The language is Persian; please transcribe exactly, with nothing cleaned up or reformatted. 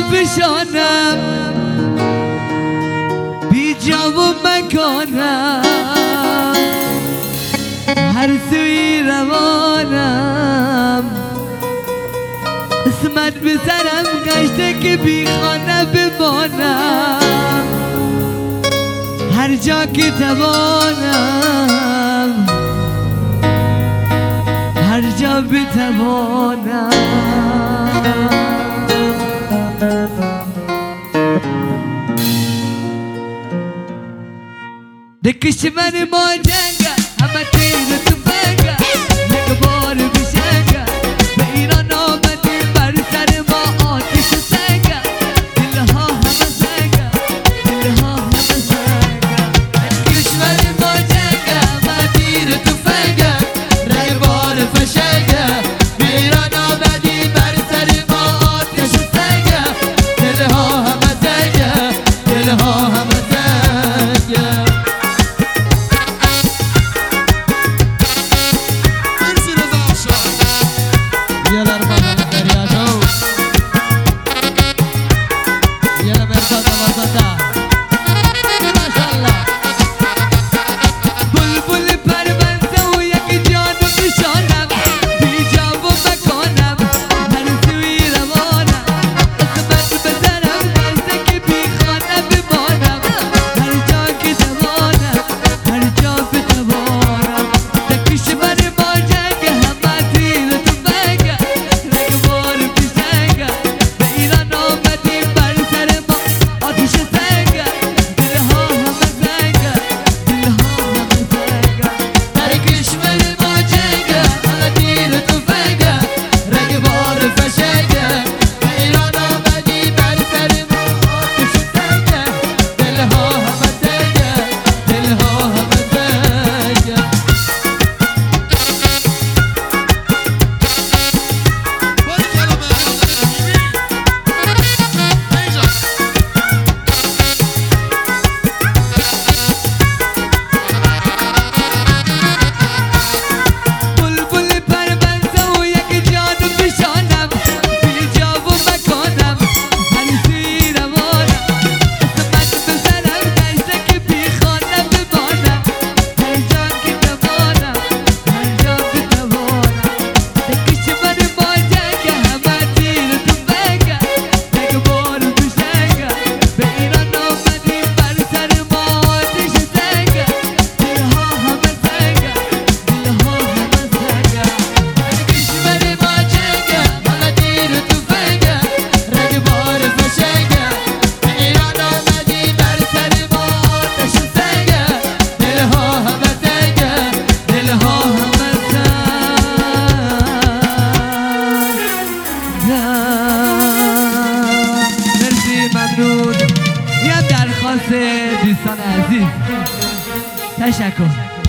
بشانم بی جا و مکانم هر سوی روانم اسمت به سرم گشته که بی خانه بمانم هر جا که توانم هر جا بتوانم دکشمن ما جنگه همه تیر تو بنگه یک بار بشنگه به ایران آمدی بر سر ما آتش سنگه دلها همه سنگه دلها همه سنگه دکشمن ما جنگه همه تیر تو بنگه یک بار بشنگه به ایران آمدی بر سر ما آتش سنگه دلها همه سنگه دلها همه سنگه دوستان عزیز تشکر.